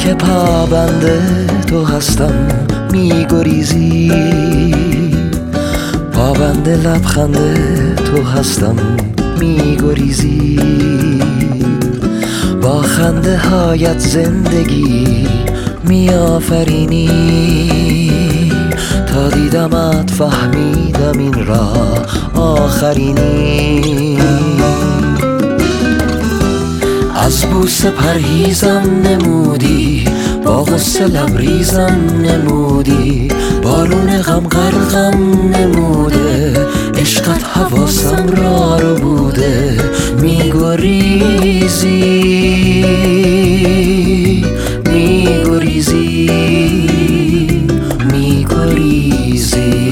که پابند تو هستم میگریزی، پابند لبخند تو هستم میگریزی، با خنده هایت زندگی میآفرینی، تا دیدمت فهمیدم این راه آخرینی. از بوسه پرهیزم نمودی، با غصه لبریزم نمودی، بارون غم غرقم نموده، عشقت حواسم را رو بوده، میگریزی میگریزی میگریزی.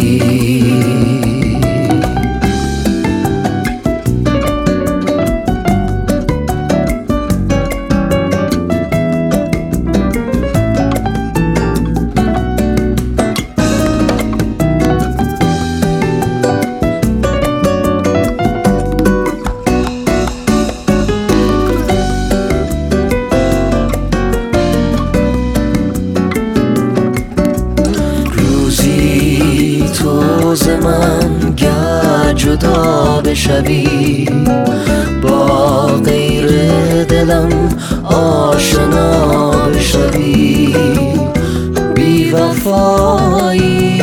تو ز من گر جدا بشوی، با غیر دلم آشنا بشوی، بی وفایی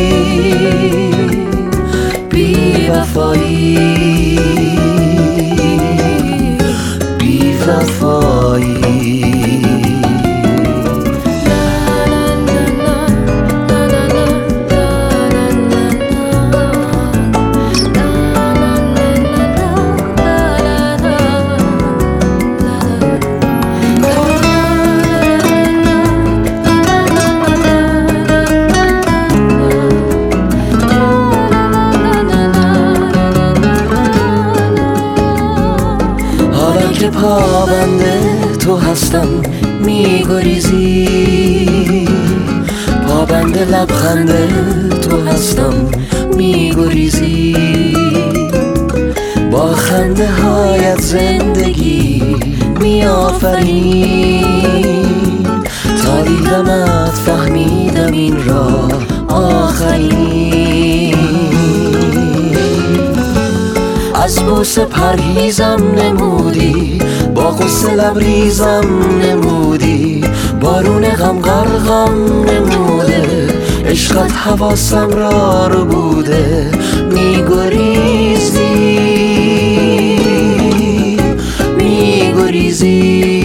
بی وفایی بی وفایی. که پابند تو هستم میگریزی، پابند لبخند تو هستم میگریزی، با خنده هایت زندگی میآفرینی، تا دیدمت فهمیدم این راه آخرینی. از بوسه پرهیزم نمودی، با غصه لبریزم نمودی، بارون غم غرقم نموده، عشقت حواسم را رو بوده، میگریزی میگریزی